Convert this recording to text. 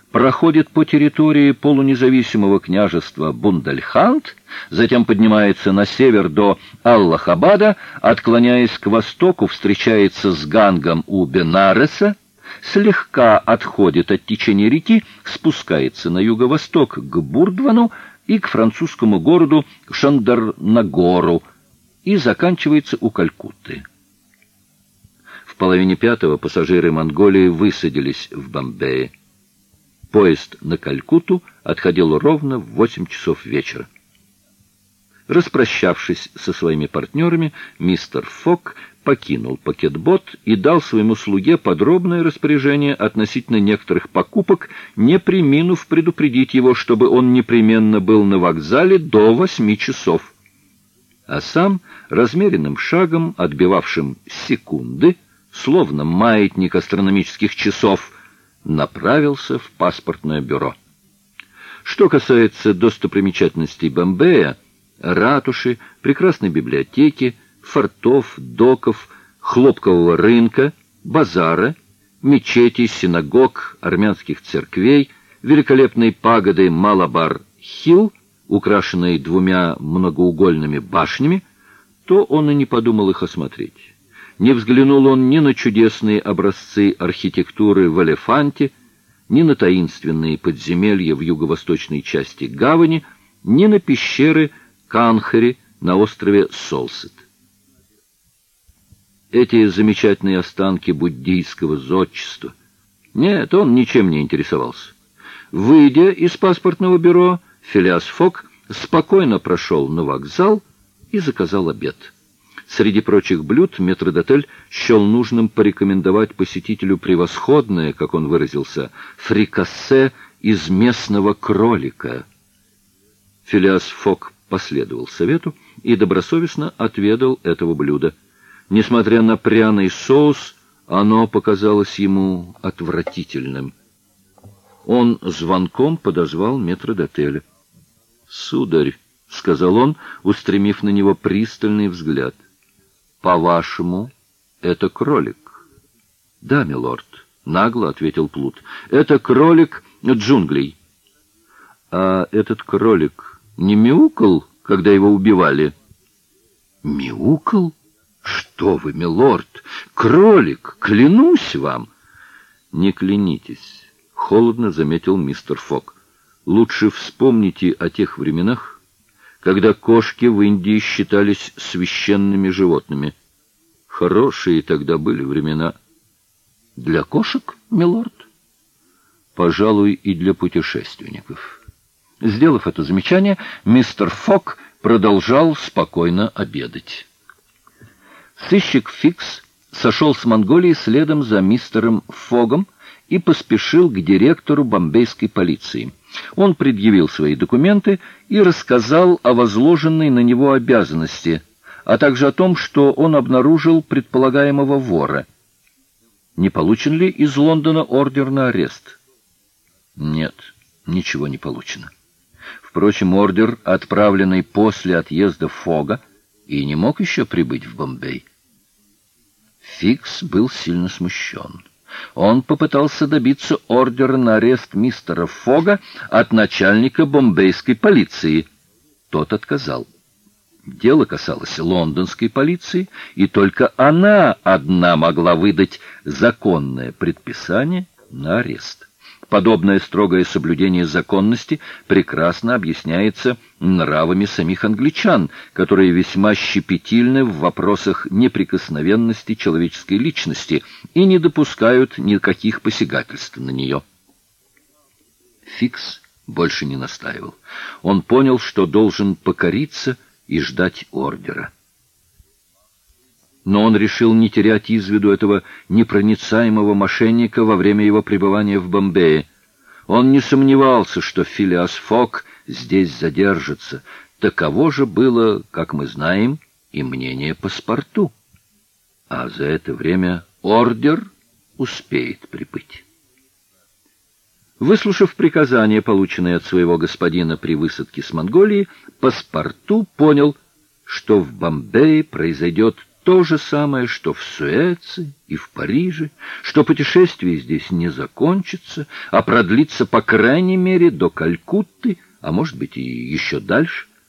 проходит по территории полунезависимого княжества Бундельханд, затем поднимается на север до Аллахабада, отклоняясь к востоку, встречается с Гангом у Бенареса, слегка отходит от течения реки, спускается на юго-восток к Бурдвану и к французскому городу Шандарнагору и заканчивается у Калькутты. В половине пятого пассажиры Монголии высадились в Бомбее. Поезд на Калькутту отходил ровно в 8 часов вечера. Распрощавшись со своими партнерами, мистер Фок покинул пакетбот и дал своему слуге подробное распоряжение относительно некоторых покупок, не преминув предупредить его, чтобы он непременно был на вокзале до 8 часов. А сам, размеренным шагом, отбивавшим секунды, словно маятник астрономических часов, направился в паспортное бюро. Что касается достопримечательностей Бомбея, ратуши, прекрасной библиотеки, фортов, доков, хлопкового рынка, базара, мечетей, синагог, армянских церквей, великолепной пагоды Малабар-Хилл, украшенной 2 многоугольными башнями, то он и не подумал их осмотреть. Не взглянул он ни на чудесные образцы архитектуры в Элефанте, ни на таинственные подземелья в юго-восточной части гавани, ни на пещеры Канхери на острове Солсет. Эти замечательные останки буддийского зодчества. Нет, он ничем не интересовался. Выйдя из паспортного бюро, Филиас Фок спокойно прошел на вокзал и заказал обед. Среди прочих блюд метрдотель счел нужным порекомендовать посетителю превосходное, как он выразился, фрикассе из местного кролика. Филиас Фок последовал совету и добросовестно отведал этого блюда. Несмотря на пряный соус, оно показалось ему отвратительным. Он звонком подозвал метрдотеля. «Сударь», — сказал он, устремив на него пристальный взгляд, — «по-вашему, это кролик?» «Да, милорд», — нагло ответил Плут. «Это кролик джунглей». «А этот кролик не мяукал, когда его убивали?» «Мяукал? Что вы, милорд! Кролик, клянусь вам!» «Не клянитесь», — холодно заметил мистер Фок. «Лучше вспомните о тех временах, когда кошки в Индии считались священными животными. Хорошие тогда были времена». «Для кошек, милорд?» «Пожалуй, и для путешественников». Сделав это замечание, мистер Фок продолжал спокойно обедать. Сыщик Фикс сошел с Монголии следом за мистером Фогом и поспешил к директору бомбейской полиции. Он предъявил свои документы и рассказал о возложенной на него обязанности, а также о том, что он обнаружил предполагаемого вора. Не получен ли из Лондона ордер на арест? Нет, ничего не получено. Впрочем, ордер, отправленный после отъезда Фога, и не мог еще прибыть в Бомбей. Фикс был сильно смущен. Он попытался добиться ордера на арест мистера Фога от начальника бомбейской полиции. Тот отказал. Дело касалось лондонской полиции, и только она одна могла выдать законное предписание на арест. Подобное строгое соблюдение законности прекрасно объясняется нравами самих англичан, которые весьма щепетильны в вопросах неприкосновенности человеческой личности и не допускают никаких посягательств на нее. Фикс больше не настаивал. Он понял, что должен покориться и ждать ордера. Но он решил не терять из виду этого непроницаемого мошенника во время его пребывания в Бомбее. Он не сомневался, что Филиас Фок здесь задержится. Таково же было, как мы знаем, и мнение паспорту. А за это время ордер успеет прибыть. Выслушав приказание, полученное от своего господина при высадке с Монголии, паспорту понял, что в Бомбее произойдет то же самое, что в Суэце и в Париже, что путешествие здесь не закончится, а продлится по крайней мере до Калькутты, а может быть и еще дальше.